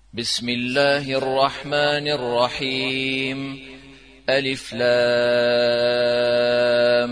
بسم الله الرحمن الرحيم. ألف لام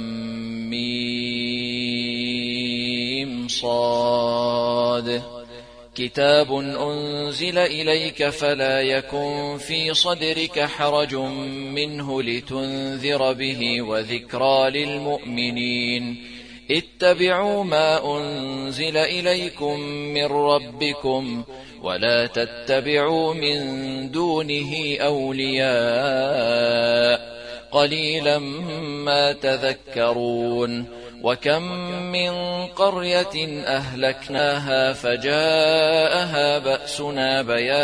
ميم صاد. كتاب أنزل إليك فلا يكن في صدرك حرج منه لتنذر به وذكرى للمؤمنين. اتبعوا ما أنزل إليكم من ربكم ولا تتبعوا من دونه أولياء قليلا ما تذكرون. وكم من قرية أهلكناها فجاءها بأسنا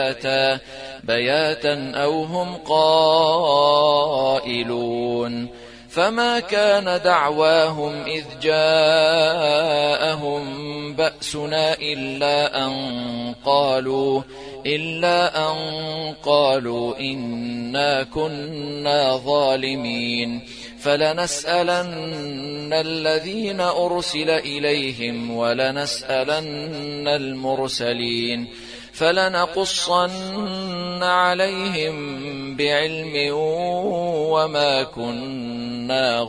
بياتا أو هم قائلون. فما كان دعواهم إذ جاءهم بأسنا إلا أن قالوا إنا كنا ظالمين. فلنسألن الذين أرسل إليهم ولنسألن المرسلين فلنقصن عليهم بعلم وما كنا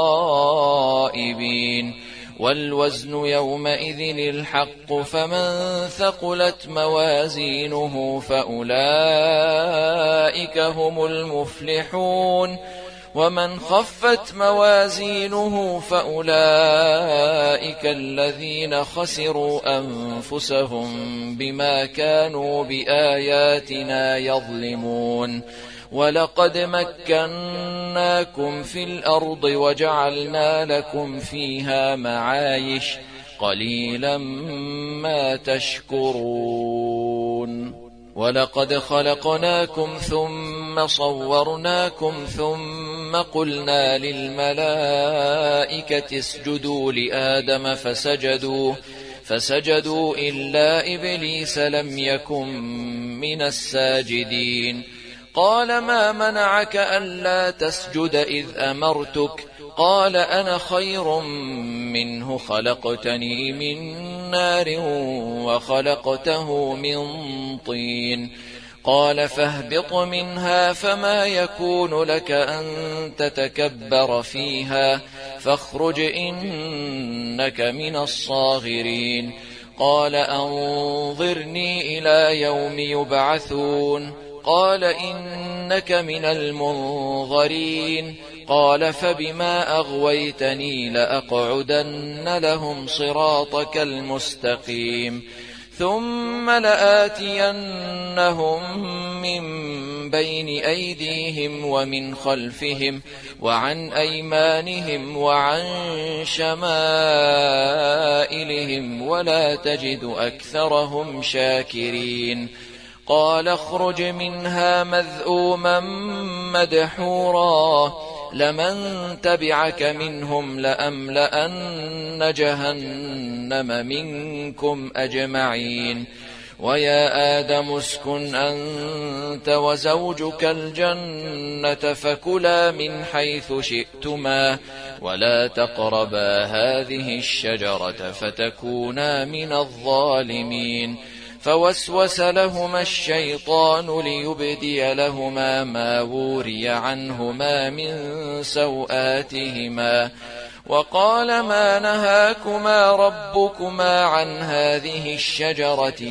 غائبين. والوزن يومئذ الحق فمن ثقلت موازينه فأولئك هم المفلحون ومن خفت موازينه فأولئك الذين خسروا أنفسهم بما كانوا بآياتنا يظلمون. ولقد مكناكم في الأرض وجعلنا لكم فيها معايش قليلا ما تشكرون. ولقد خلقناكم ثم صورناكم ثم قلنا للملائكة اسجدوا لآدم فسجدوا إلا إبليس لم يكن من الساجدين. قال ما منعك ألا تسجد إذ أمرتك؟ قال أنا خير منه خلقتني من نار وخلقته من طين. قال فاهبط منها فما يكون لك أن تتكبر فيها فاخرج إنك من الصاغرين. قال أنظرني إلى يوم يبعثون. قال إنك من المنظرين. قال فبما أغويتني لأقعدن لهم صراطك المستقيم ثم لآتينهم من بين أيديهم ومن خلفهم وعن أيمانهم وعن شمائلهم ولا تجد أكثرهم شاكرين. قال اخرج منها مذءوما مدحورا لمن تبعك منهم لأملأن جهنم منكم أجمعين. ويا آدم اسكن أنت وزوجك الجنة فكلا من حيث شئتما ولا تقربا هذه الشجرة فتكونا من الظالمين. فوسوس لهما الشيطان ليبدي لهما ما وري عنهما من سوآتهما وقال ما نهاكما ربكما عن هذه الشجرة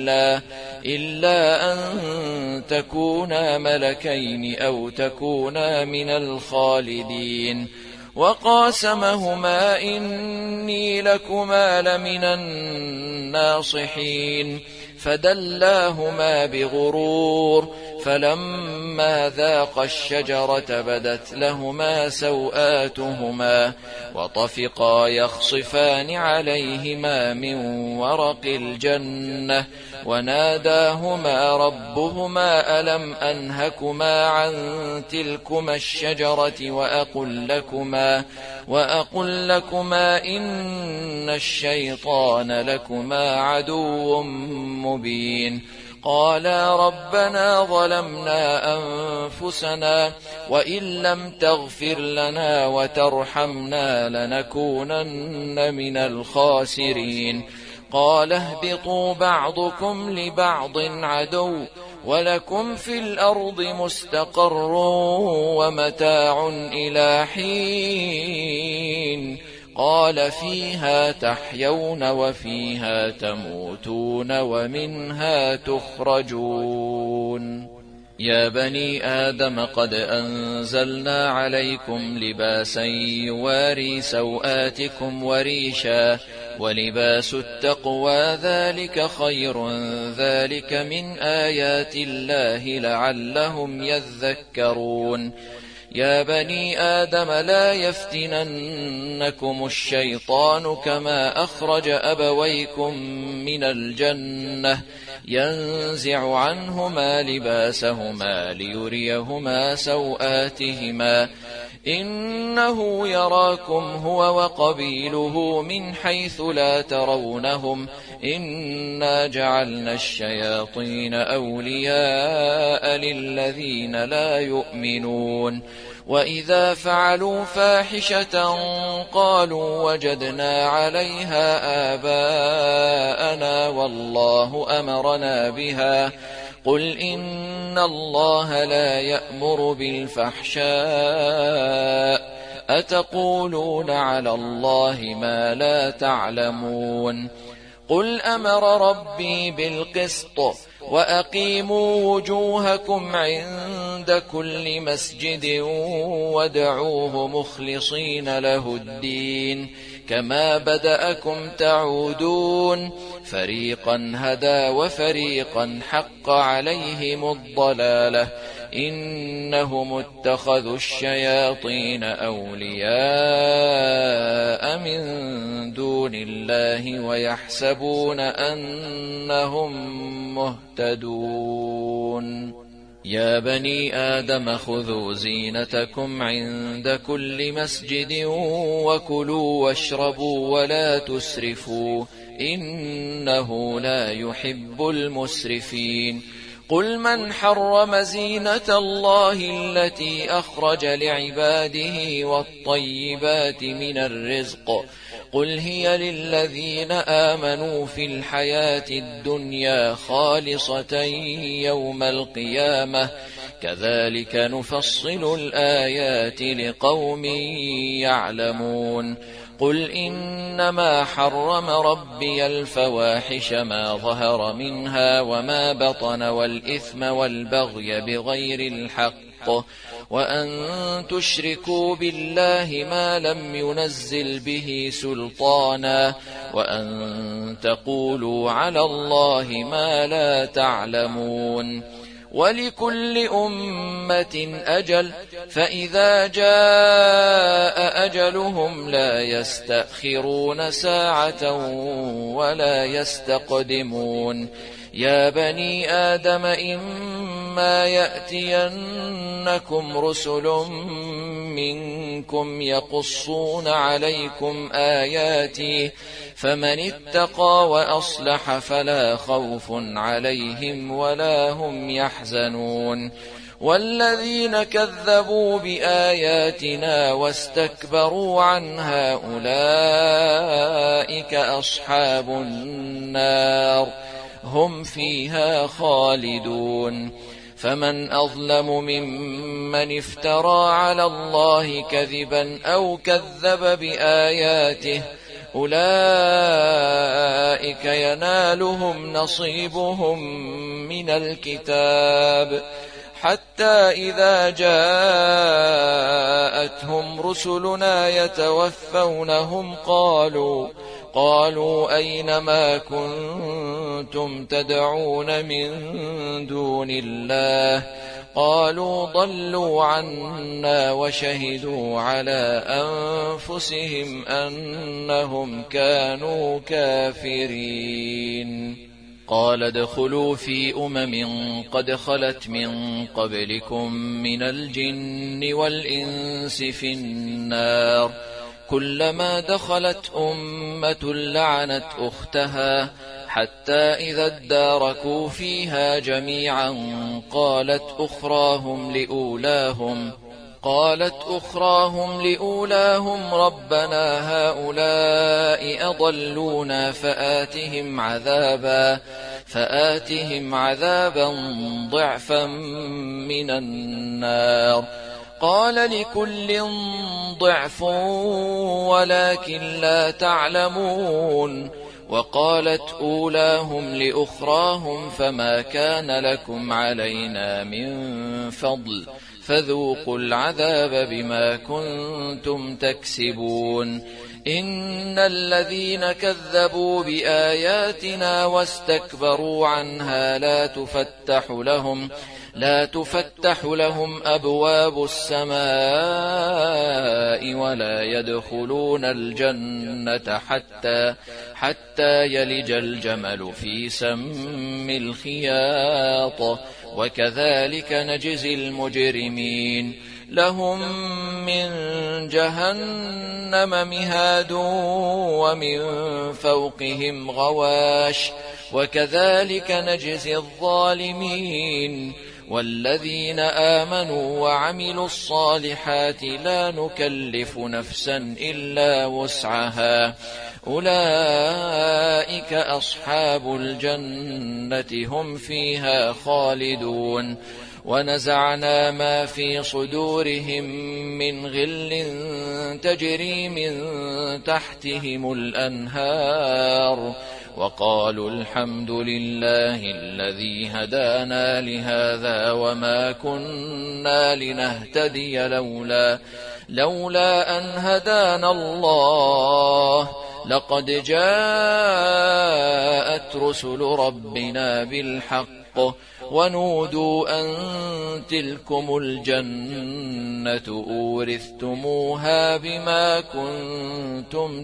إلا أن تكونا ملكين أو تكونا من الخالدين. وقاسمهما إني لكما لمن الناصحين فدلاهما بغرور فلما ذاقا الشجرة بدت لهما سوآتهما وطفقا يخصفان عليهما من ورق الجنة وناداهما ربهما ألم أنهكما عن تلكما الشجرة وأقل لكما إن الشيطان لكما عدو مبين. قالا ربنا ظلمنا أنفسنا وإن لم تغفر لنا وترحمنا لنكونن من الخاسرين. قال اهبطوا بعضكم لبعض عدو ولكم في الأرض مستقر ومتاع إلى حين قال فيها تحيون وفيها تموتون ومنها تخرجون يا بني آدم قد أنزلنا عليكم لباسا يواري سوآتكم وريشا ولباس التقوى ذلك خير ذلك من آيات الله لعلهم يذكرون يا بني آدم لا يفتننكم الشيطان كما أخرج أبويكم من الجنة ينزع عنهما لباسهما ليريهما سوآتهما إنه يراكم هو وقبيله من حيث لا ترونهم إنا جعلنا الشياطين أولياء للذين لا يؤمنون وإذا فعلوا فاحشة قالوا وجدنا عليها آباءنا والله أمرنا بها قل إن الله لا يأمر بالفحشاء أتقولون على الله ما لا تعلمون قل أمر ربي بالقسط وأقيموا وجوهكم عند كل مسجد وادعوه مخلصين له الدين كما بدأكم تعودون فريقا هدى وفريقا حق عليهم الضلالة إنهم اتخذوا الشياطين أولياء من دون الله ويحسبون أنهم مهتدون يا بني آدم خذوا زينتكم عند كل مسجد وكلوا واشربوا ولا تسرفوا إنه لا يحب المسرفين قل من حرم زينة الله التي أخرج لعباده والطيبات من الرزق قل هي للذين آمنوا في الحياة الدنيا خالصة يوم القيامة كذلك نفصل الآيات لقوم يعلمون قل إنما حرم ربي الفواحش ما ظهر منها وما بطن والإثم والبغي بغير الحق وأن تشركوا بالله ما لم ينزل به سلطانا وأن تقولوا على الله ما لا تعلمون ولكل أمة أجل فإذا جاء أجلهم لا يستأخرون ساعة ولا يستقدمون يا بني آدم إما يأتينكم رسل منكم يقصون عليكم آياتي فمن اتقى وأصلح فلا خوف عليهم ولا هم يحزنون والذين كذبوا بآياتنا واستكبروا عنها أولئك أصحاب النار هم فيها خالدون فمن أظلم ممن افترى على الله كذبا أو كذب بآياته أولئك ينالهم نصيبهم من الكتاب حتى إذا جاءتهم رسلنا يتوفونهم قالوا أين ما كنتم تدعون من دون الله قالوا ضلوا عنا وشهدوا على أنفسهم أنهم كانوا كافرين قال ادخلوا في قد خلت من قبلكم من الجن والإنس في النار كلما دخلت أمة لعنت أختها حتى إذا اداركوا فيها جميعا قالت أخراهم لأولاهم قالت أخراهم لأولاهم ربنا هؤلاء أضلونا فآتهم عذابا ضعفا من النار. قال لكل ضعف ولكن لا تعلمون. وقالت أولاهم لأخراهم فما كان لكم علينا من فضل فذوقوا العذاب بما كنتم تكسبون. إن الذين كذبوا بآياتنا واستكبروا عنها لا تفتح لهم أبواب السماء ولا يدخلون الجنة حتى يلج الجمل في سم الخياط وكذلك نجزي المجرمين. لهم من جهنم مهاد ومن فوقهم غواش وكذلك نجزي الظالمين. والذين آمنوا وعملوا الصالحات لا نكلف نفسا إلا وسعها أولئك أصحاب الجنة هم فيها خالدون. ونزعنا ما في صدورهم من غل تجري من تحتهم الأنهار وقالوا الحمد لله الذي هدانا لهذا وما كنا لنهتدي لولا أن هدانا الله لقد جاءت رسل ربنا بالحق ونودوا أن تلكم الجنة أورثتموها بما كنتم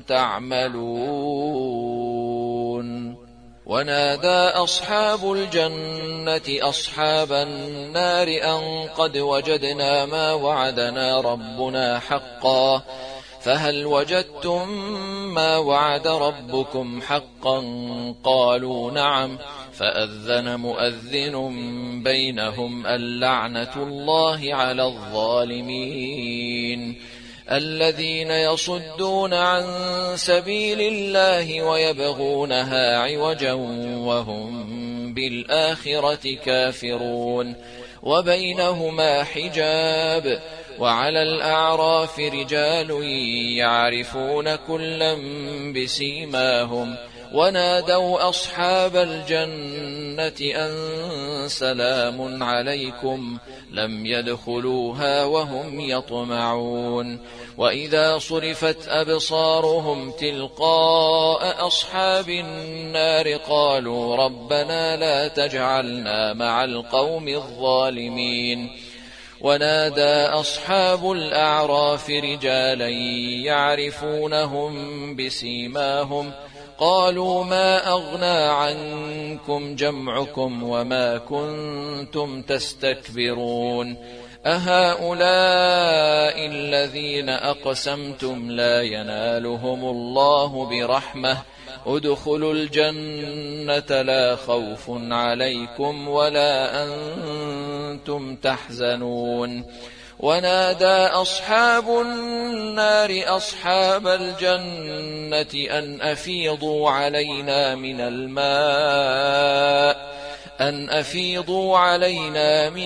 تعملون. ونادى أصحاب الجنة أصحاب النار أن قد وجدنا ما وعدنا ربنا حقا فهل وجدتم ما وعد ربكم حقا قالوا نعم فأذن مؤذن بينهم اللعنة الله على الظالمين. الذين يصدون عن سبيل الله ويبغونها عوجا وهم بالآخرة كافرون. وبينهما حجاب. وعلى الأعراف رجال يعرفون كلا بسيماهم ونادوا أصحاب الجنة أن سلام عليكم لم يدخلوها وهم يطمعون. وإذا صرفت أبصارهم تلقاء أصحاب النار قالوا ربنا لا تجعلنا مع القوم الظالمين. ونادى أصحاب الأعراف رجالا يعرفونهم بسيماهم قالوا ما أغنى عنكم جمعكم وما كنتم تستكبرون أهؤلاء الذين أقسمتم لا ينالهم الله برحمة ادخلوا الجنة لا خوف عليكم ولا أنتم تحزنون. ونادى أصحاب النار أصحاب الجنة أن أفيضوا علينا من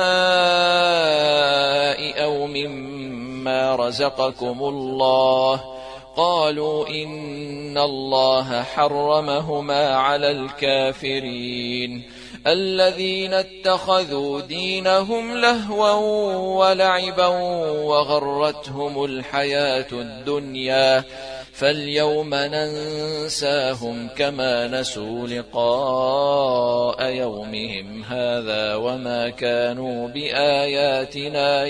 الماء أو مما رزقكم الله قالوا إن الله حرمهما على الكافرين. الذين اتخذوا دينهم لهوا ولعبا وغرتهم الحياة الدنيا فاليوم ننساهم كما نسوا لقاء يومهم هذا وما كانوا بآياتنا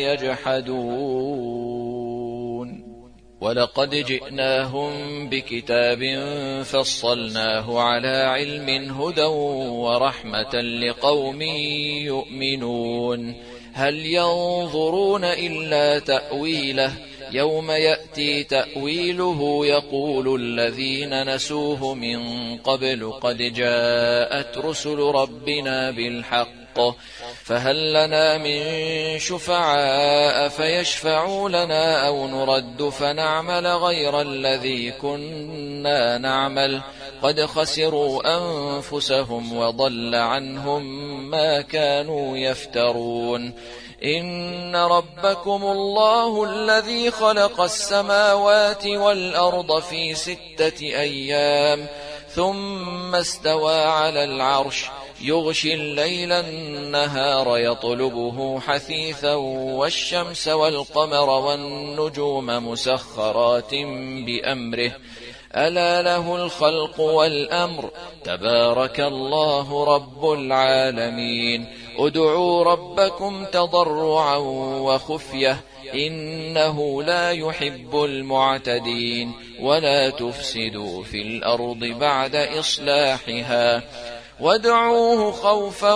يجحدون. ولقد جئناهم بكتاب فصلناه على علم هدى ورحمة لقوم يؤمنون. هل ينظرون إلا تأويله يوم يأتي تأويله يقول الذين نسوه من قبل قد جاءت رسل ربنا بالحق فهل لنا من شفعاء فيشفعوا لنا أو نرد فنعمل غير الذي كنا نعمل قد خسروا أنفسهم وضل عنهم ما كانوا يفترون إن ربكم الله الذي خلق السماوات والأرض في 6 أيام ثم استوى على العرش يغشي الليل النهار يطلبه حثيثا والشمس والقمر والنجوم مسخرات بأمره ألا له الخلق والأمر تبارك الله رب العالمين ادعوا ربكم تضرعا وخفية إنه لا يحب المعتدين ولا تفسدوا في الأرض بعد إصلاحها وادعوه خوفا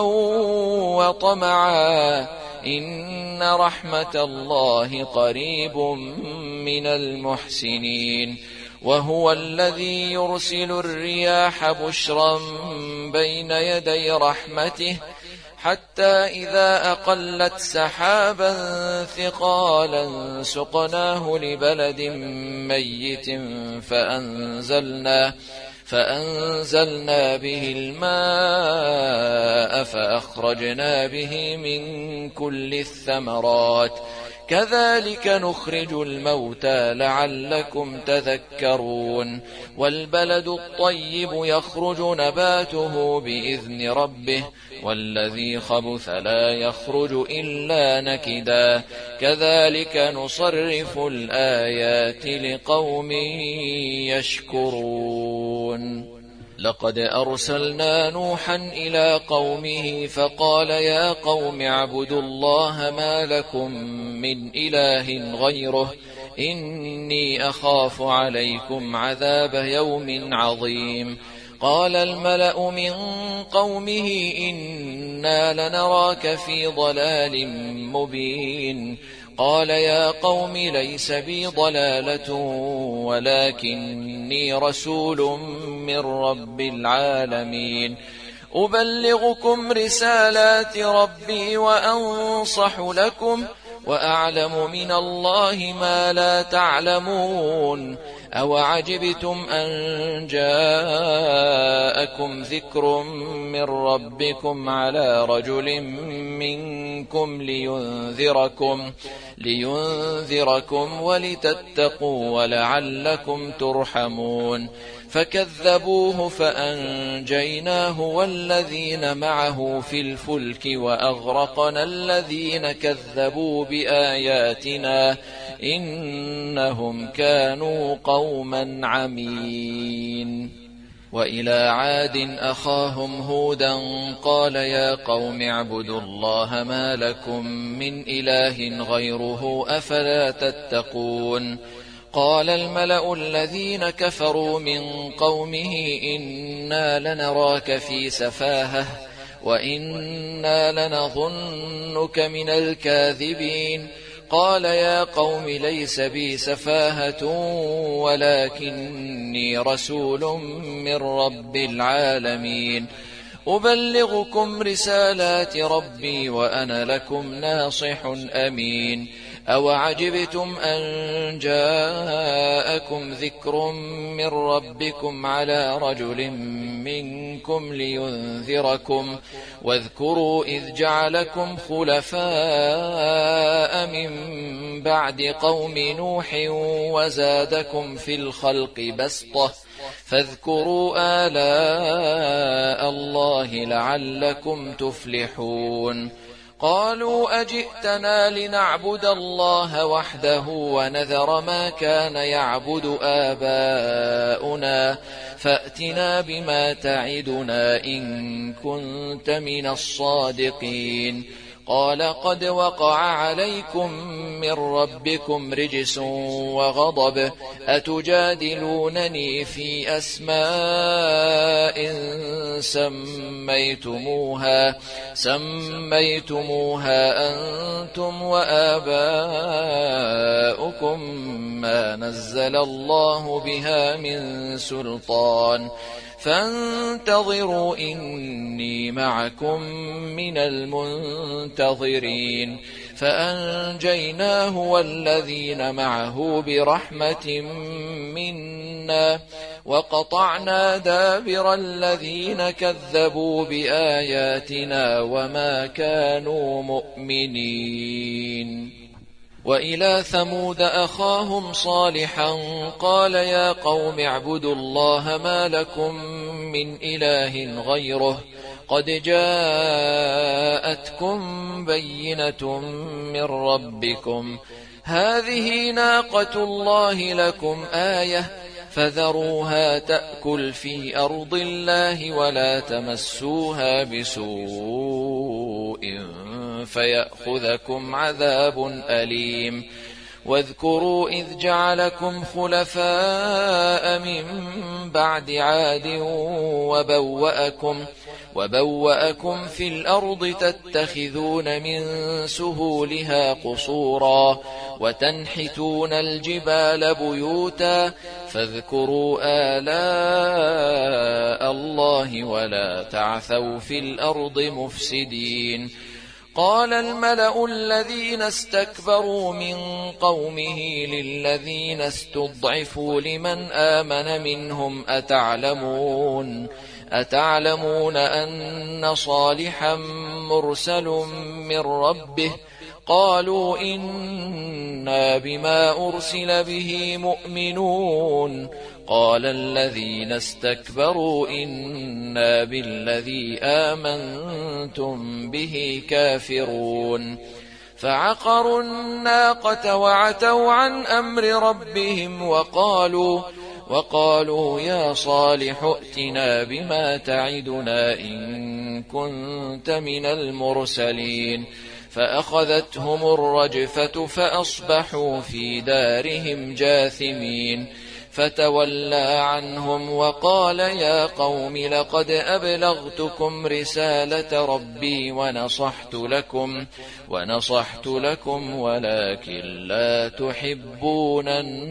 وطمعا إن رحمة الله قريب من المحسنين وهو الذي يرسل الرياح بشرا بين يدي رحمته حتى إذا أقلت سحابا ثقالا سقناه لبلد ميت فأنزلنا به الماء فأخرجنا به من كل الثمرات كذلك نخرج الموتى لعلكم تذكرون والبلد الطيب يخرج نباته بإذن ربه والذي خبث لا يخرج إلا نكدا كذلك نصرف الآيات لقوم يشكرون لقد أرسلنا نوحا إلى قومه فقال يا قوم اعبدوا الله ما لكم من إله غيره إني أخاف عليكم عذاب يوم عظيم قال الملأ من قومه إنا لنراك في ضلال مبين قال يا قوم ليس بي ضلالة ولكني رسول من رب العالمين أبلغكم رسالات ربي وأنصح لكم وأعلم من الله ما لا تعلمون أوعجبتم أن جاءكم ذكر من ربكم على رجل منكم لينذركم ولتتقوا ولعلكم ترحمون فكذبوه فأنجيناه والذين معه في الفلك وأغرقنا الذين كذبوا بآياتنا إنهم كانوا قوما عمين وإلى عاد أخاهم هودا قال يا قوم اعبدوا الله ما لكم من إله غيره أفلا تتقون قال الملأ الذين كفروا من قومه إنا لنراك في سفاهة وإنا لنظنك من الكاذبين قال يا قوم ليس بي سفاهة ولكني رسول من رب العالمين أبلغكم رسالات ربي وأنا لكم ناصح أمين أوعجبتم أن جاءكم ذكر من ربكم على رجل منكم لينذركم واذكروا إذ جعلكم خلفاء من بعد قوم نوح وزادكم في الخلق بسطة فاذكروا آلاء الله لعلكم تفلحون قالوا أجئتنا لنعبد الله وحده ونذر ما كان يعبد آباؤنا فأتنا بما تعدنا إن كنت من الصادقين قال قد وقع عليكم من ربكم رجس وغضب أتجادلونني في أسماء سميتموها أنتم وآباؤكم ما نزل الله بها من سلطان فانتظروا إني معكم من المنتظرين فأنجيناه والذين معه برحمة منا وقطعنا دابر الذين كذبوا بآياتنا وما كانوا مؤمنين. وإلى ثمود أخاهم صالحا قال يا قوم اعبدوا الله ما لكم من إله غيره قد جاءتكم بينة من ربكم هذه ناقة الله لكم آية فذروها تأكل في أرض الله ولا تمسوها بسوء فيأخذكم عذاب أليم. واذكروا إذ جعلكم خلفاء من بعد عاد وبوأكم في الأرض تتخذون من سهولها قصورا وتنحتون الجبال بيوتا فاذكروا آلاء الله ولا تعثوا في الأرض مفسدين. قال الملأ الذين استكبروا من قومه للذين استضعفوا لمن آمن منهم أتعلمون أن صالحا مرسل من ربه قالوا إنا بما أرسل به مؤمنون قال الذين استكبروا إنا بالذي آمنتم به كافرون فعقروا الناقة وعتوا عن أمر ربهم وقالوا يا صالح ائتنا بما تعدنا إن كنت من المرسلين فأخذتهم الرجفة فأصبحوا في دارهم جاثمين فتولى عنهم وقال يا قوم لقد أبلغتكم رسالة ربي ونصحت لكم ولكن لا تحبون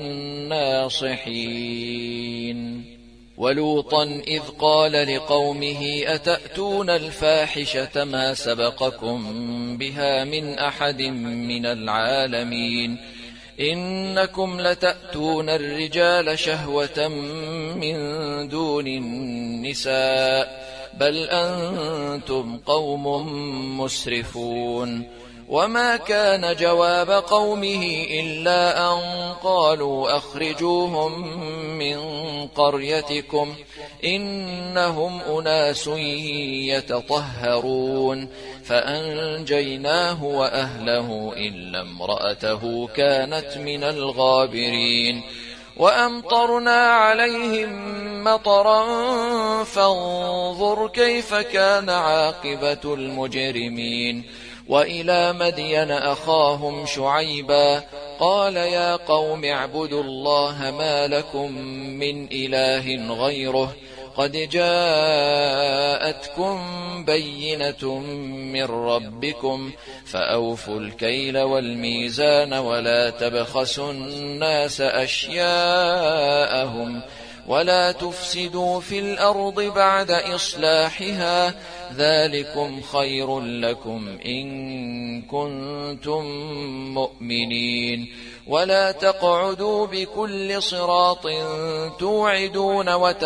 الناصحين. ولوطا إذ قال لقومه أتأتون الفاحشة ما سبقكم بها من أحد من العالمين إنكم لتأتون الرجال شهوة من دون النساء بل أنتم قوم مسرفون. وما كان جواب قومه إلا أن قالوا أخرجوهم من قريتكم إنهم أناس يتطهرون فأنجيناه وأهله إلا امرأته كانت من الغابرين. وأمطرنا عليهم مطرا فانظر كيف كان عاقبة المجرمين. وإلى مدين أخاهم شعيبا قال يا قوم اعبدوا الله ما لكم من إله غيره قد جاءتكم بينة من ربكم فأوفوا الكيل والميزان ولا تبخسوا الناس أشياءهم ولا تفسدوا في الأرض بعد إصلاحها ذلكم خير لكم إن كنتم مؤمنين. ولا تقعدوا بكل صراط توعدون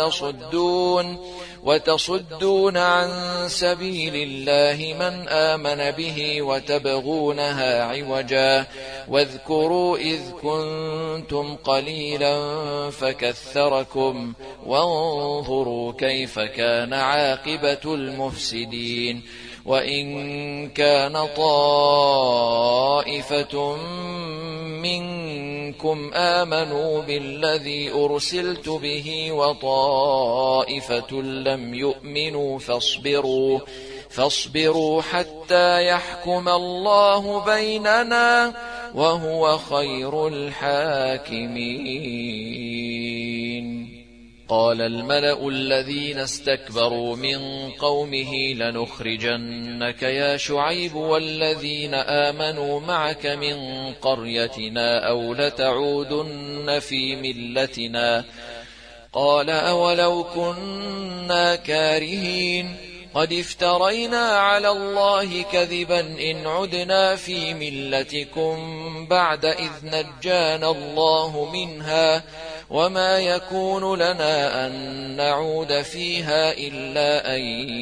وتصدون عن سبيل الله من آمن به وتبغونها عوجا واذكروا إذ كنتم قليلا فكثركم وانظروا كيف كان عاقبة المفسدين. وإن كان طائفة منكم آمنوا بالذي أرسلت فاصبروا حتى يحكم الله بيننا وهو خير الحاكمين. قال الملأ الذين استكبروا من قومه لنخرجنك يا شعيب والذين آمنوا معك من قريتنا أو لتعودن في ملتنا. قال أولو كنا كارهين قد افترينا على الله كذبا إن عدنا في ملتكم بعد إذ نجانا الله منها وما يكون لنا أن نعود فيها إلا أن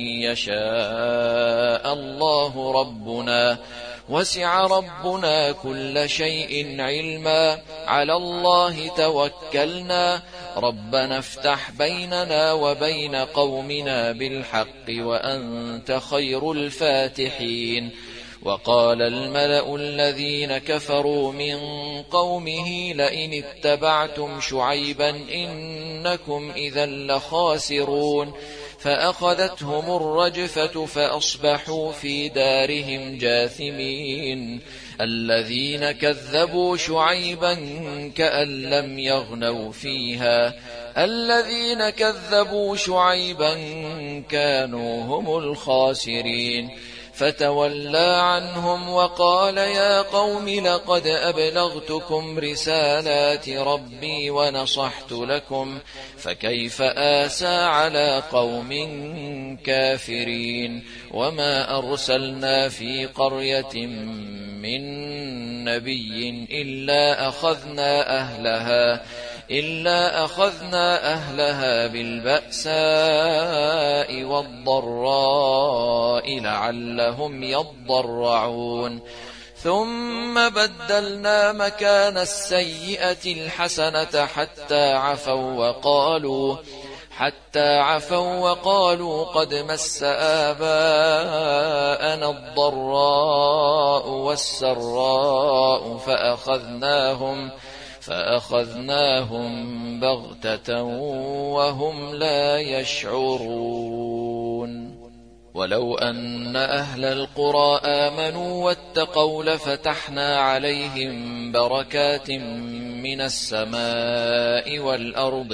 يشاء الله ربنا وسع ربنا كل شيء علما على الله توكلنا ربنا افتح بيننا وبين قومنا بالحق وأنت خير الفاتحين. وقال الملأ الذين كفروا من قومه لئن اتبعتم شعيبا إنكم إذا لخاسرون. فأخذتهم الرجفة فأصبحوا في دارهم جاثمين. الذين كذبوا شعيبا كأن لم يغنوا فيها الذين كذبوا شعيبا كانوا هم الخاسرين. فتولى عنهم وقال يا قوم لقد أبلغتكم رسالات ربي ونصحت لكم فكيف آسى على قوم كافرين. وما أرسلنا في قرية من نبي إلا أخذنا أهلها بالبأساء والضراء لعلهم يضرعون. ثم بدلنا مكان السيئة الحسنة حتى عفوا وقالوا قد مس آباءنا الضراء والسراء فأخذناهم بغتة وهم لا يشعرون. ولو أن أهل القرى آمنوا واتقوا لفتحنا عليهم بركات من السماء والأرض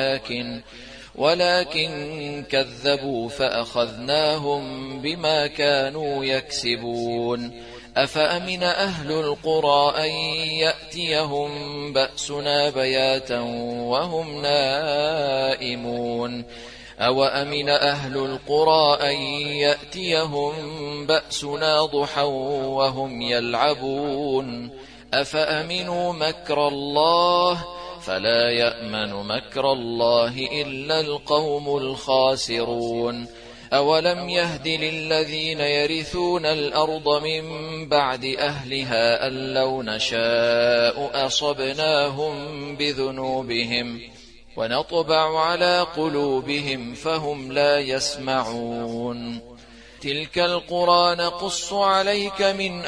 ولكن كذبوا فأخذناهم بما كانوا يكسبون. أفأمن أهل القرى أن يأتيهم بأسنا بياتا وهم نائمون أو أمن أهل القرى أن يأتيهم بأسنا ضحى وهم يلعبون. أفأمنوا مكر الله فلا يأمن مكر الله إلا القوم الخاسرون. أولم يهد للذين يرثون الأرض من بعد أهلها أن لو نشاء أصبناهم بذنوبهم ونطبع على قلوبهم فهم لا يسمعون. تلك القرى نقص عليك من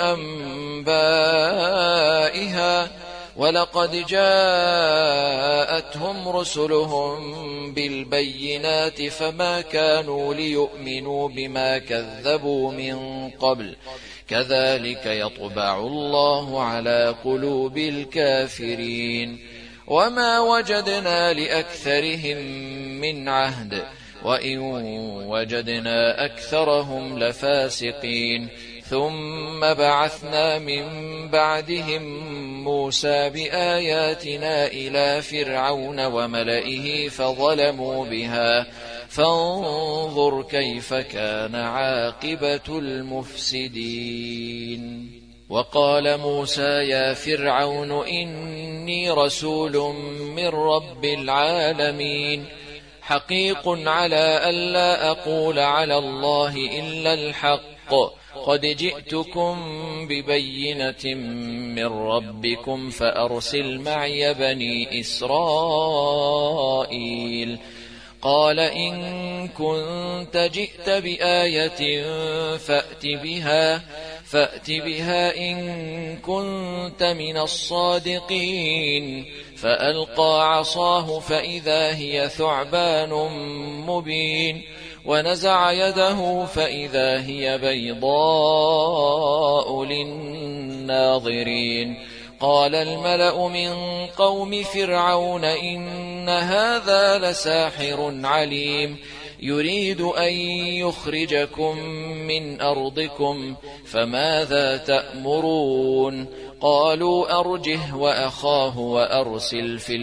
أنبائها ولقد جاءتهم رسلهم بالبينات فما كانوا ليؤمنوا بما كذبوا من قبل كذلك يطبع الله على قلوب الكافرين. وما وجدنا لأكثرهم من عهد وإن وجدنا أكثرهم لفاسقين. ثم بعثنا من بعدهم موسى بآياتنا إلى فرعون وملئه فظلموا بها فانظر كيف كان عاقبة المفسدين. وقال موسى يا فرعون إني رسول من رب العالمين حقيق على ألا أقول على الله إلا الحق قد جئتكم ببينة من ربكم فأرسل معي بني إسرائيل. قال إن كنت جئت بآية فأت بها إن كنت من الصادقين. فألقى عصاه فإذا هي ثعبان مبين ونزع يده فإذا هي بيضاء للناظرين. قال الملأ من قوم فرعون إن هذا لساحر عليم يريد أن يخرجكم من أرضكم فماذا تأمرون؟ قالوا أرجه وأخاه وأرسل في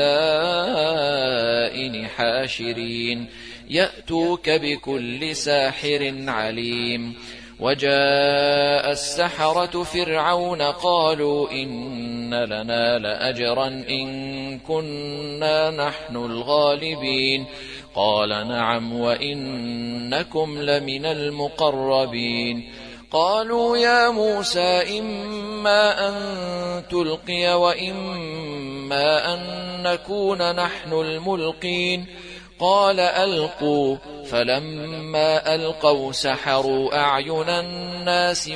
المدائن حاشرين يأتوك بكل ساحر عليم. وجاء السحرة فرعون قالوا إن لنا لأجرا إن كنا نحن الغالبين. قال نعم وإنكم لمن المقربين. قالوا يا موسى إما أن تلقي وإما أن نكون نحن الملقين. قال ألقوا. فلما ألقوا سحروا أعين الناس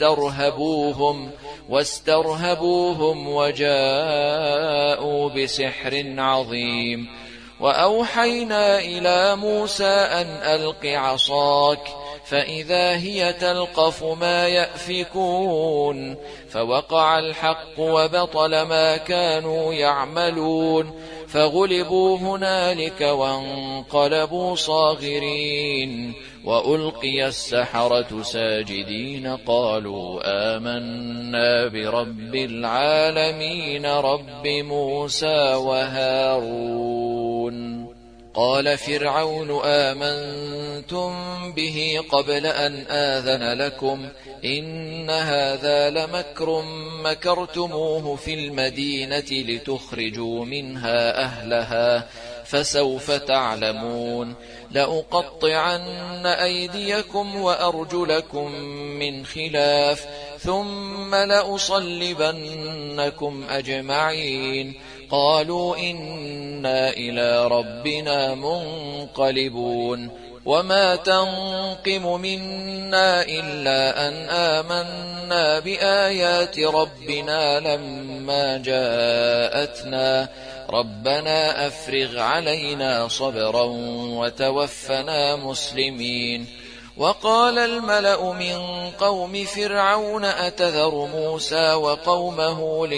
واسترهبوهم وجاءوا بسحر عظيم. وأوحينا إلى موسى أن ألق عصاك فإذا هي تلقف ما يأفكون. فوقع الحق وبطل ما كانوا يعملون فغلبوا هنالك وانقلبوا صاغرين. وألقي السحرة ساجدين قالوا آمنا برب العالمين رب موسى وهارون. قال فرعون آمنتم به قبل أن آذن لكم إن هذا لمكر مكرتموه في المدينة لتخرجوا منها أهلها فسوف تعلمون. لأقطعن أيديكم وأرجلكم من خلاف ثم لأصلبنكم أجمعين. قالوا إنا إلى ربنا منقلبون. وما تنقم منا إلا أن آمنا بآيات ربنا لما جاءتنا ربنا أفرغ علينا صبرا وتوفنا مسلمين. وقال الملأ من قوم فرعون أتذر موسى وقومه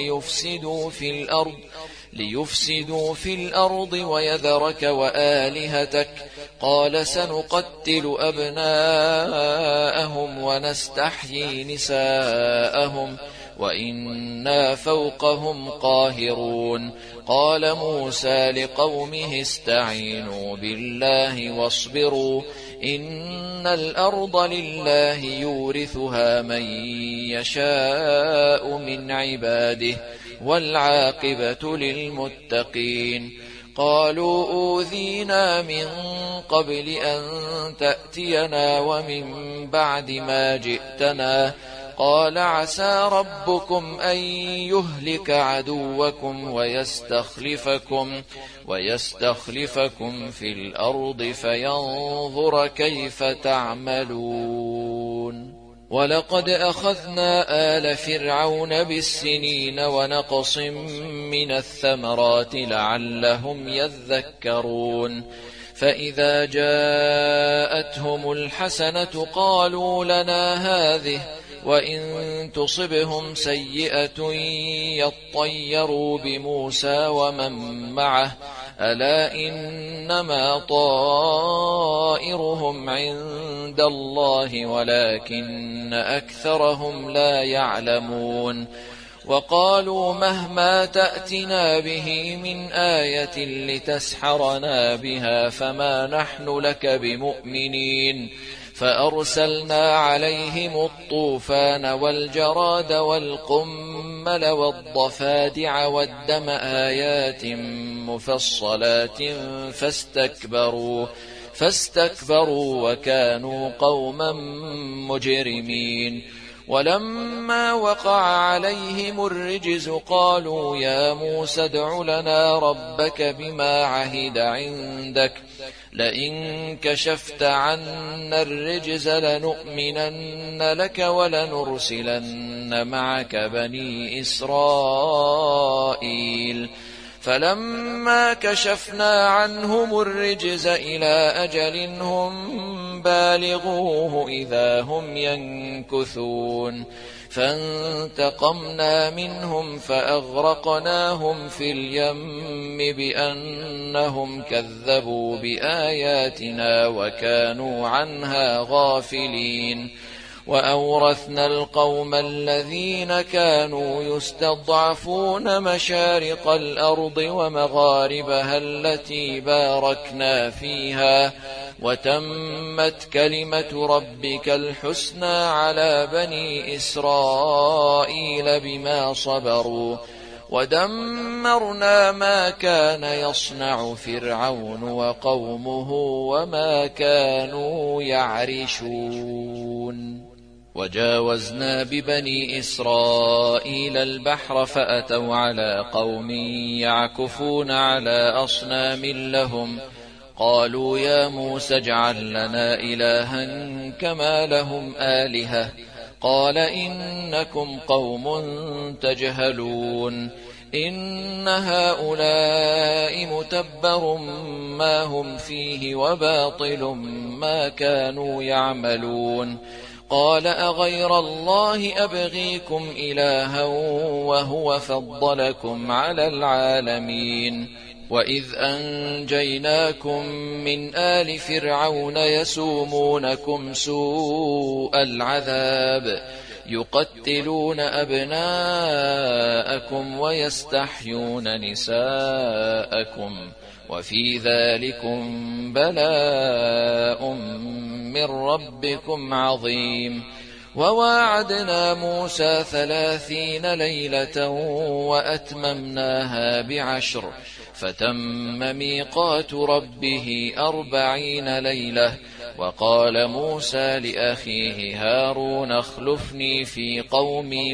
ليفسدوا في الأرض ويذرك وآلهتك؟ قال سنقتل أبناءهم ونستحيي نساءهم وإنا فوقهم قاهرون. قال موسى لقومه استعينوا بالله واصبروا إن الأرض لله يورثها من يشاء من عباده والعاقبة للمتقين. قالوا أوذينا من قبل أن تأتينا ومن بعد ما جئتنا. قال عسى ربكم أن يهلك عدوكم ويستخلفكم في الأرض فينظر كيف تعملون. ولقد أخذنا آل فرعون بالسنين ونقص من الثمرات لعلهم يذكرون. فإذا جاءتهم الحسنة قالوا لنا هذه وإن تصبهم سيئة يطيروا بموسى ومن معه ألا إنما طائرهم عند الله ولكن أكثرهم لا يعلمون. وقالوا مهما تأتنا به من آية لتسحرنا بها فما نحن لك بمؤمنين. فأرسلنا عليهم الطوفان والجراد والقمل والضفادع والدم آيات مفصلات فاستكبروا وكانوا قوما مجرمين. ولما وقع عليهم الرجز قالوا يا موسى ادع لنا ربك بما عهد عندك لئن كشفت عنا الرجز لنؤمنن لك ولنرسلن معك بني إسرائيل. فلما كشفنا عنهم الرجز إلى أجل هم بالغوه إذا هم ينكثون فانتقمنا منهم فأغرقناهم في اليم بأنهم كذبوا بآياتنا وكانوا عنها غافلين وأورثنا القوم الذين كانوا يستضعفون مشارق الأرض ومغاربها التي باركنا فيها وتمت كلمة ربك الحسنى على بني إسرائيل بما صبروا ودمرنا ما كان يصنع فرعون وقومه وما كانوا يعرشون وجاوزنا ببني إسرائيل البحر فأتوا على قوم يعكفون على أصنام لهم قالوا يا موسى اجعل لنا إلها كما لهم آلهة قال إنكم قوم تجهلون إن هؤلاء متبر ما هم فيه وباطل ما كانوا يعملون قال أغير الله أبغيكم إلها وهو فضلكم على العالمين وإذ أنجيناكم من آل فرعون يسومونكم سوء العذاب يقتلون أبناءكم ويستحيون نساءكم وفي ذلكم بلاء من ربكم عظيم وواعدنا موسى 30 ليلة وأتممناها ب10 فتم ميقات ربه 40 ليلة وقال موسى لأخيه هارون اخلفني في قومي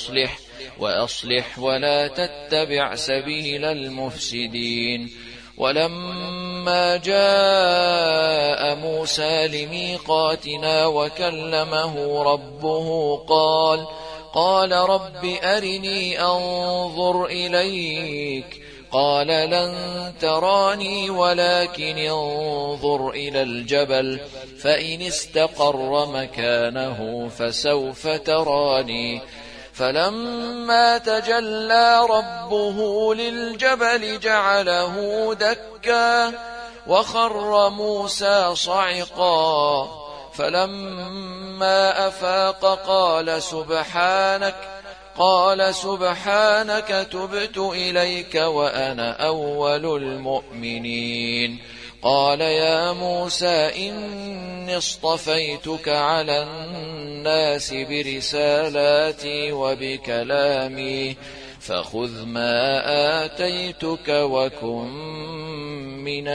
وأصلح ولا تتبع سبيل المفسدين ولما جاء موسى لميقاتنا وكلمه ربه قال رب أرني أنظر إليك قال لن تراني ولكن انظر إلى الجبل فإن استقر مكانه فسوف تراني فلما تجلى ربه للجبل جعله دكا وخر موسى صعقا فلما أفاق قال سبحانك تبت إليك وأنا أول المؤمنين قال يا موسى إني اصطفيتك على الناس برسالاتي وبكلامي فخذ ما آتيتك وكن من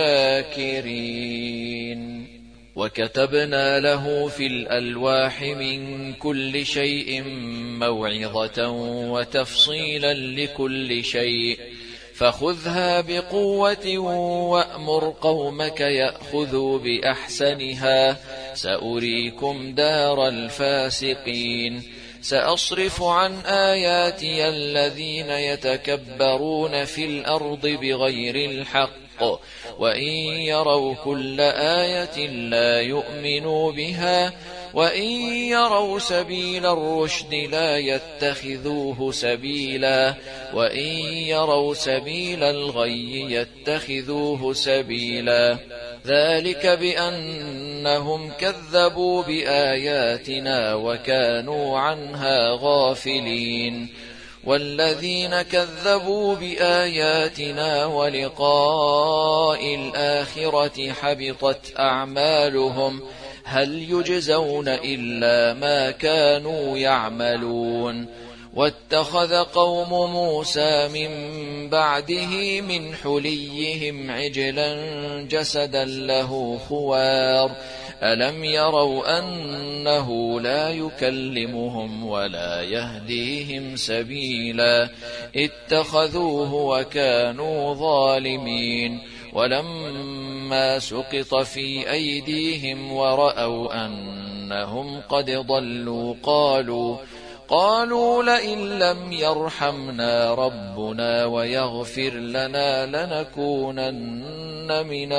الشاكرين وكتبنا له في الألواح من كل شيء موعظة وتفصيلا لكل شيء فخذها بقوة وأمر قومك يأخذوا بأحسنها سأريكم دار الفاسقين سأصرف عن آياتي الذين يتكبرون في الأرض بغير الحق وإن يروا كل آية لا يؤمنوا بها وإن يروا سبيل الرشد لا يتخذوه سبيلا وإن يروا سبيل الغي يتخذوه سبيلا ذلك بأنهم كذبوا بآياتنا وكانوا عنها غافلين والذين كذبوا بآياتنا ولقاء الآخرة حبطت أعمالهم هل يجزون إلا ما كانوا يعملون واتخذ قوم موسى من بعده من حليهم عجلا جسدا له خوار ألم يروا أنه لا يكلمهم ولا يهديهم سبيلا اتخذوه وكانوا ظالمين ولما سقط في أيديهم ورأوا أنهم قد ضلوا قالوا لئن لم يرحمنا ربنا ويغفر لنا لنكونن من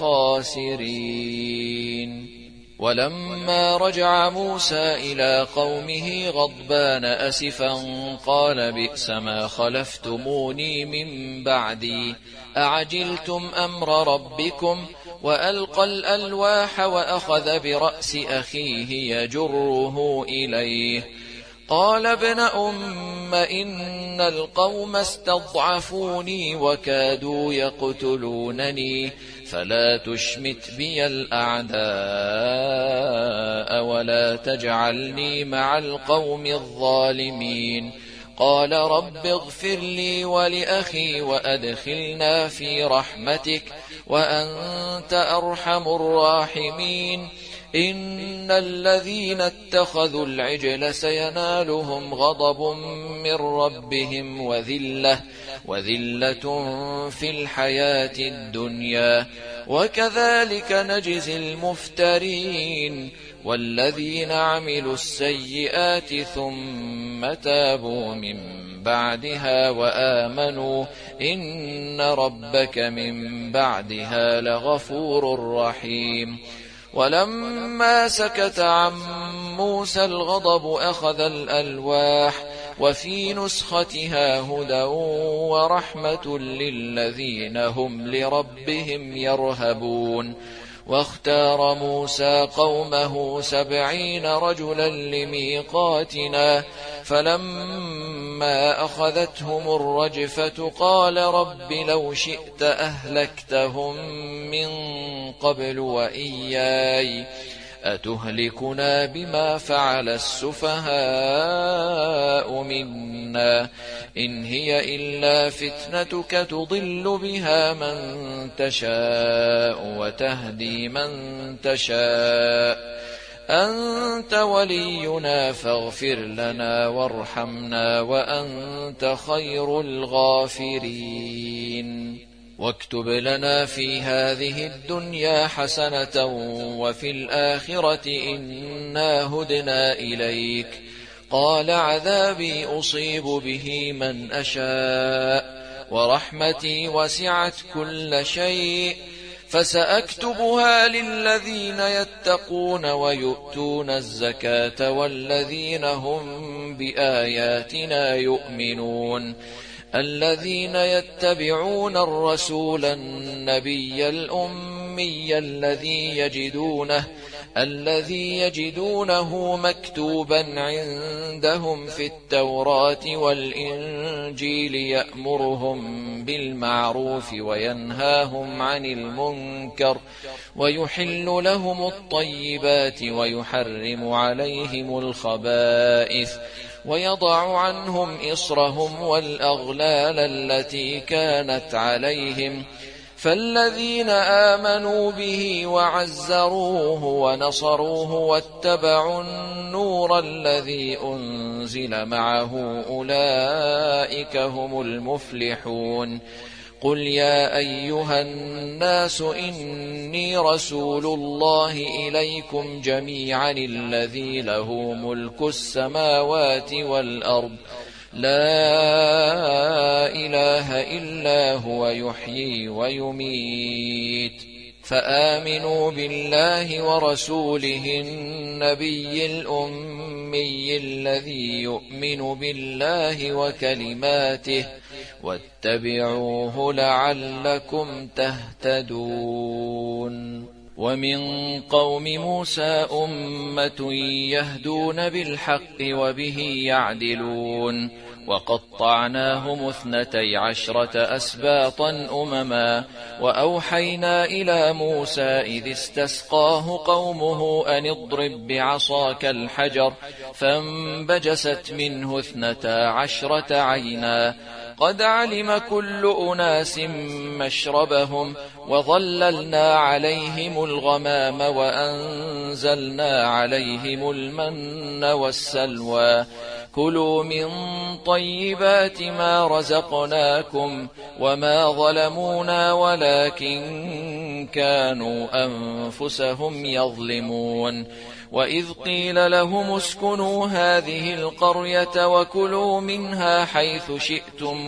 الخاسرين. ولما رجع موسى إلى قومه غضبان أسفا قال بئس ما خلفتموني من بعدي أعجلتم أمر ربكم وألقى الألواح وأخذ برأس أخيه يجره إليه قال ابن أم إن القوم استضعفوني وكادوا يقتلونني فلا تشمت بي الأعداء ولا تجعلني مع القوم الظالمين. قال رب اغفر لي ولأخي وأدخلنا في رحمتك وأنت أرحم الراحمين. إن الذين اتخذوا العجل سينالهم غضب من ربهم وذلة في الحياة الدنيا وكذلك نجزي المفترين. والذين عملوا السيئات ثم تابوا من بعدها وآمنوا إن ربك من بعدها لغفور رحيم. ولما سكت عن موسى الغضب أخذ الألواح وفي نسختها هدى ورحمة للذين هم لربهم يرهبون. واختار موسى قومه 70 رجلا لميقاتنا فلما أخذتهم الرجفة قال رب لو شئت أهلكتهم من قبل وإياي أتهلكنا بما فعل السفهاء منا إن هي إلا فتنتك تضل بها من تشاء وتهدي من تشاء أنت ولينا فاغفر لنا وارحمنا وأنت خير الغافرين. واكتب لنا في هذه الدنيا حسنة وفي الآخرة إنا هدنا إليك. قال عذابي أصيب به من أشاء ورحمتي وسعت كل شيء فسأكتبها للذين يتقون ويؤتون الزكاة والذين هم بآياتنا يؤمنون. الذين يتبعون الرسول النبي الأمي الذي يجدونه مكتوبا عندهم في التوراة والإنجيل يأمرهم بالمعروف وينهاهم عن المنكر ويحل لهم الطيبات ويحرم عليهم الخبائث ويضع عنهم إصرهم والأغلال التي كانت عليهم. فالذين آمنوا به وعزروه ونصروه واتبعوا النور الذي أنزل معه أولئك هم المفلحون. قل يا أيها الناس إني رسول الله إليكم جميعا الذي له ملك السماوات والأرض لا إله إلا هو يحيي ويميت. فآمنوا بالله ورسوله النبي الأمي الذي يؤمن بالله وكلماته واتبعوه لعلكم تهتدون. ومن قوم موسى أمة يهدون بالحق وبه يعدلون. وقطعناهم 12 أسباطا أمما وأوحينا إلى موسى إذ استسقاه قومه أن اضرب بعصاك الحجر فانبجست منه 12 عينا قد علم كل أناس مشربهم وظللنا عليهم الغمام وأنزلنا عليهم المن والسلوى كلوا من طيبات ما رزقناكم وما ظلمونا ولكن كانوا أنفسهم يظلمون. وإذ قيل لهم اسكنوا هذه القرية وكلوا منها حيث شئتم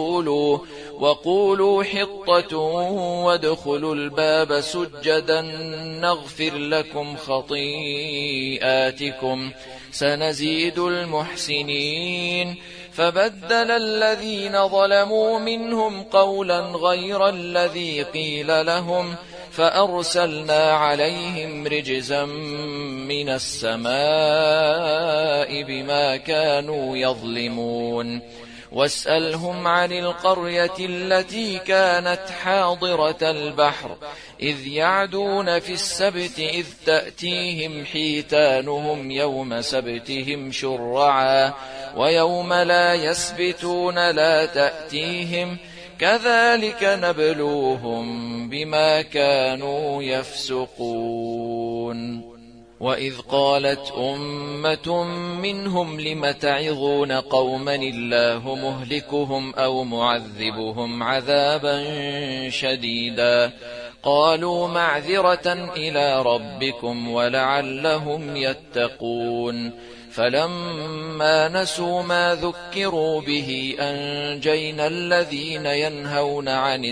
وقولوا حطة وادخلوا الباب سجدا نغفر لكم خطيئاتكم سنزيد المحسنين فبدل الذين ظلموا منهم قولا غير الذي قيل لهم فأرسلنا عليهم رجزا من السماء بما كانوا يظلمون واسألهم عن القرية التي كانت حاضرة البحر إذ يعدون في السبت إذ تأتيهم حيتانهم يوم سبتهم شرعا ويوم لا يسبتون لا تأتيهم كذلك نبلوهم بما كانوا يفسقون وإذ قالت أمة منهم لم تعظون قوما الله مهلكهم أو معذبهم عذابا شديدا قالوا معذرة إلى ربكم ولعلهم يتقون فلما نسوا ما ذكروا به أنجينا الذين ينهون عن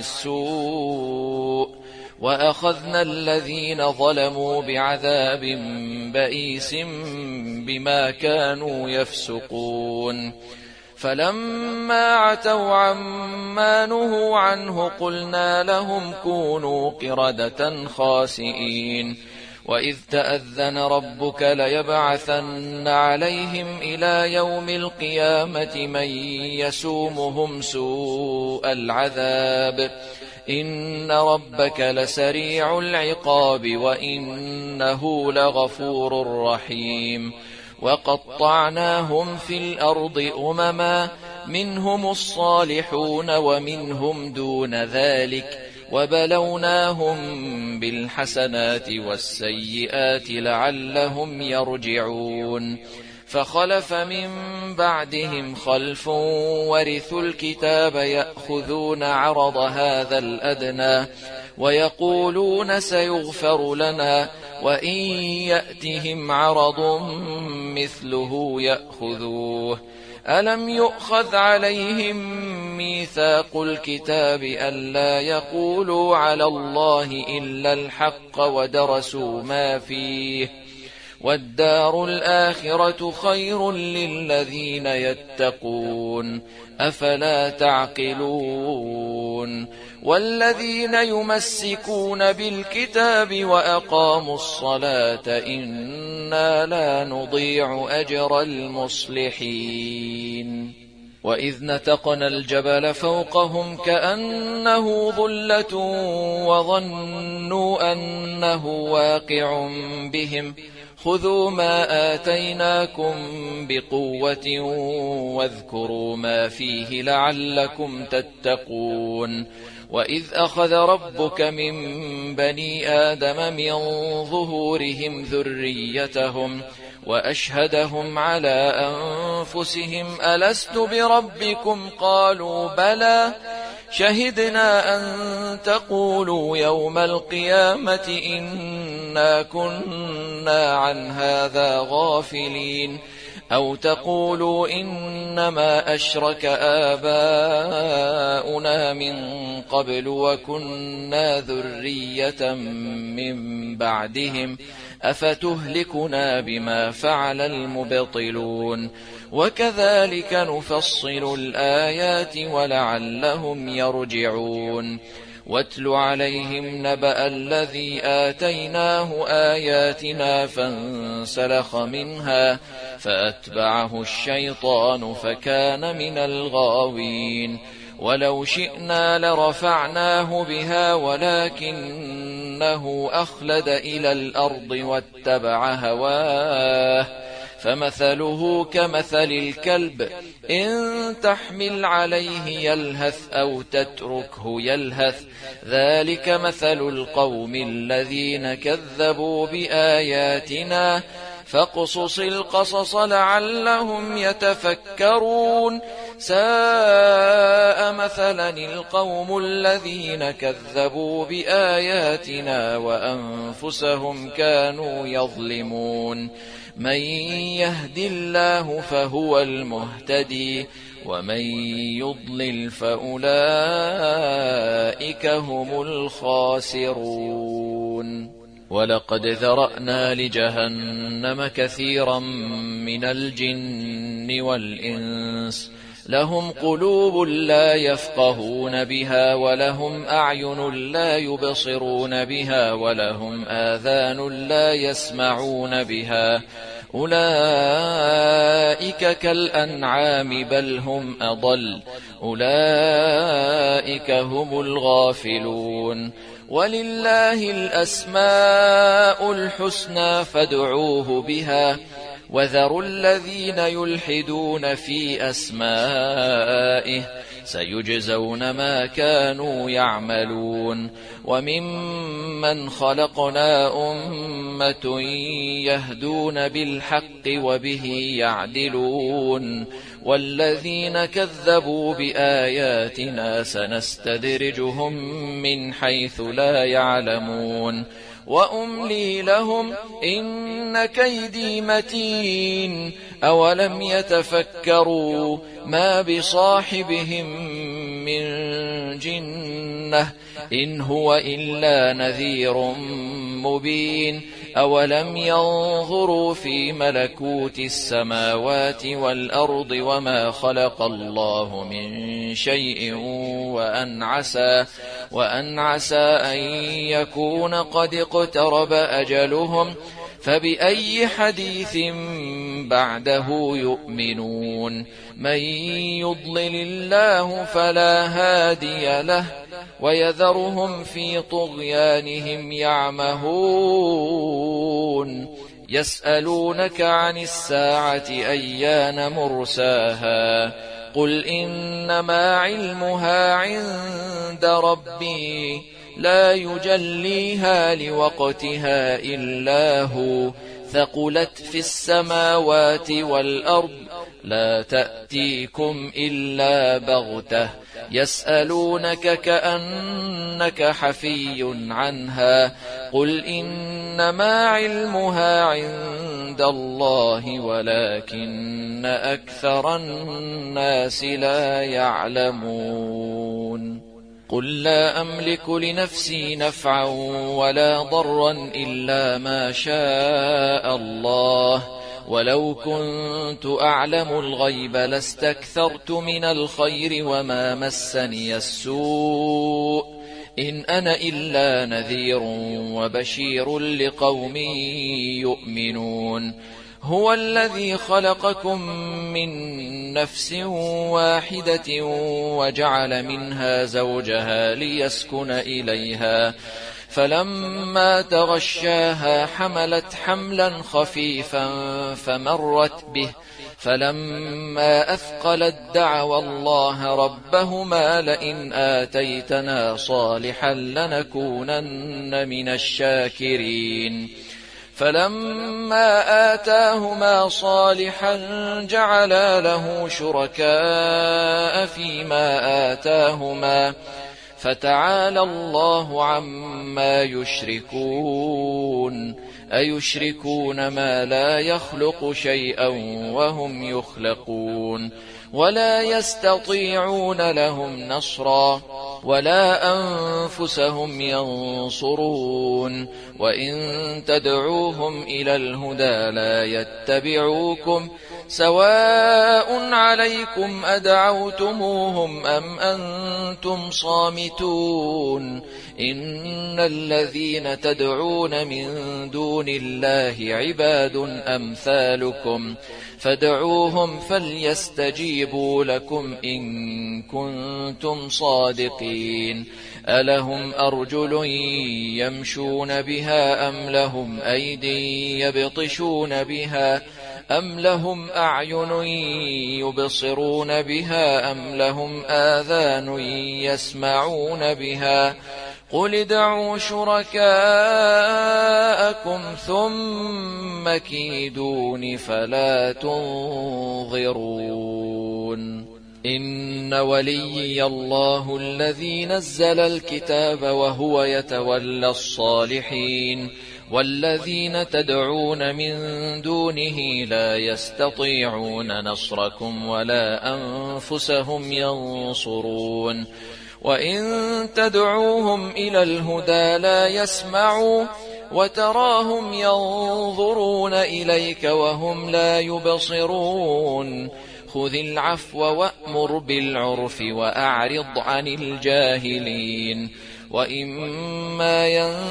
السوء وأخذنا الذين ظلموا بعذاب بئيس بما كانوا يفسقون فلما عتوا عما نهوا عنه قلنا لهم كونوا قردة خاسئين وإذ تأذن ربك ليبعثن عليهم إلى يوم القيامة من يسومهم سوء العذاب إن ربك لسريع العقاب وإنه لغفور رحيم وقطعناهم في الأرض أمما منهم الصالحون ومنهم دون ذلك وبلوناهم بالحسنات والسيئات لعلهم يرجعون فخلف من بعدهم خلف ورثوا الكتاب يأخذون عرض هذا الأدنى ويقولون سيغفر لنا وإن يأتهم عرض مثله يأخذوه ألم يؤخذ عليهم ميثاق الكتاب ألا يقولوا على الله إلا الحق ودرسوا ما فيه والدار الآخرة خير للذين يتقون أفلا تعقلون والذين يمسكون بالكتاب وأقاموا الصلاة إنا لا نضيع أجر المصلحين وإذ نتقنا الجبل فوقهم كأنه ظلة وظنوا أنه واقع بهم خذوا ما آتيناكم بقوة واذكروا ما فيه لعلكم تتقون وإذ أخذ ربك من بني آدم من ظهورهم ذريتهم وأشهدهم على أنفسهم ألست بربكم قالوا بلى شهدنا أن تقولوا يوم القيامة إنا كنا عن هذا غافلين أو تقولوا إنما أشرك آباؤنا من قبل وكنا ذرية من بعدهم أفتهلكنا بما فعل المبطلون وكذلك نفصل الآيات ولعلهم يرجعون واتل عليهم نبأ الذي آتيناه آياتنا فانسلخ منها فأتبعه الشيطان فكان من الغاوين ولو شئنا لرفعناه بها ولكنه أخلد إلى الأرض واتبع هواه فمثله كمثل الكلب إن تحمل عليه يلهث أو تتركه يلهث ذلك مثل القوم الذين كذبوا بآياتنا فاقصص القصص لعلهم يتفكرون ساء مثلا القوم الذين كذبوا بآياتنا وأنفسهم كانوا يظلمون من يهد الله فهو المهتدي ومن يضلل فأولئك هم الخاسرون ولقد ذرأنا لجهنم كثيرا من الجن والإنس لهم قلوب لا يفقهون بها ولهم أعين لا يبصرون بها ولهم آذان لا يسمعون بها أولئك كالأنعام بل هم أضل أولئك هم الغافلون ولله الأسماء الحسنى فادعوه بها وذروا الذين يلحدون في أسمائه سيجزون ما كانوا يعملون وممن خلقنا أمة يهدون بالحق وبه يعدلون والذين كذبوا بآياتنا سنستدرجهم من حيث لا يعلمون وأملي لهم إن كيدي متين أولم يتفكروا ما بصاحبهم من جنة إن هو إلا نذير مبين أولم ينظروا في ملكوت السماوات والأرض وما خلق الله من شيء وأن عسى أن يكون قد اقترب أجلهم فبأي حديث بعده يؤمنون من يضلل الله فلا هادي له ويذرهم في طغيانهم يعمهون يسألونك عن الساعة أيان مرساها قل إنما علمها عند ربي لا يجليها لوقتها إلا هو ثقلت في السماوات والأرض لا تأتيكم إلا بغتة يسألونك كأنك حفي عنها قل إنما علمها عند الله ولكن أكثر الناس لا يعلمون قل لا أملك لنفسي نفعا ولا ضرا إلا ما شاء الله ولو كنت أعلم الغيب لاستكثرت من الخير وما مسني السوء إن أنا إلا نذير وبشير لقوم يؤمنون هو الذي خلقكم من نفس واحدة وجعل منها زوجها ليسكن إليها فلما تغشاها حملت حملا خفيفا فمرت به فلما أثقلت دعوا الله ربهما لئن آتيتنا صالحا لنكونن من الشاكرين فلما آتاهما صالحا جعلا له شركاء فيما آتاهما فتعالى الله عما يشركون أيشركون ما لا يخلق شيئا وهم يخلقون ولا يستطيعون لهم نصرا ولا أنفسهم ينصرون وإن تدعوهم إلى الهدى لا يتبعوكم سواء عليكم أدعوتموهم أم أنتم صامتون إن الذين تدعون من دون الله عباد أمثالكم فادعوهم فليستجيبوا لكم إن كنتم صادقين ألهم أرجل يمشون بها أم لهم أيدي يبطشون بها أم لهم أعين يبصرون بها أم لهم آذان يسمعون بها قل ادعوا شركاءكم ثم كيدون فلا تنظرون إن وليي الله الذي نزل الكتاب وهو يتولى الصالحين والذين تدعون من دونه لا يستطيعون نصركم ولا أنفسهم ينصرون وإن تدعوهم إلى الهدى لا يسمعوا وتراهم ينظرون إليك وهم لا يبصرون خذ العفو وأمر بالعرف وأعرض عن الجاهلين وإما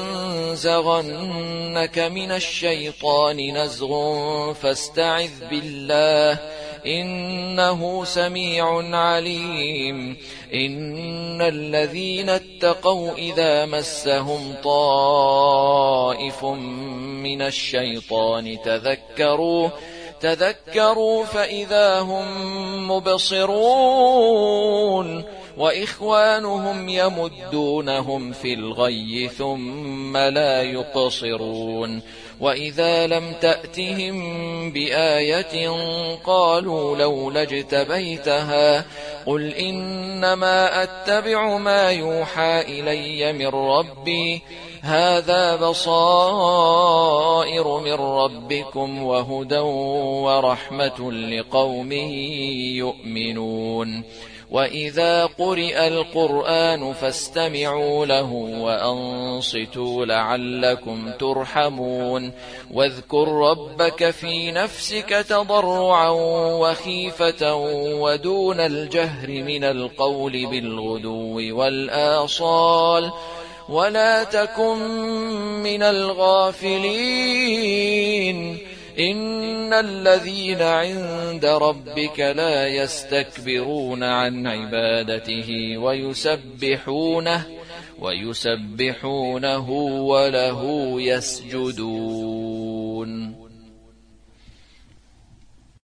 ينزغنك من الشيطان نزغ فاستعذ بالله إنه سميع عليم إن الذين اتقوا إذا مسهم طائف من الشيطان تذكروا فإذا هم مبصرون وإخوانهم يمدونهم في الغي ثم لا يقصرون وإذا لم تأتهم بآية قالوا لولا اجتبيتها قل إنما أتبع ما يوحى إلي من ربي هذا بصائر من ربكم وهدى ورحمة لقوم يؤمنون وإذا قرئ القرآن فاستمعوا له وأنصتوا لعلكم ترحمون واذكر ربك في نفسك تضرعا وخيفة ودون الجهر من القول بالغدو والآصال ولا تكن من الغافلين إن الذين عند ربك لا يستكبرون عن عبادته ويسبحونه وله يسجدون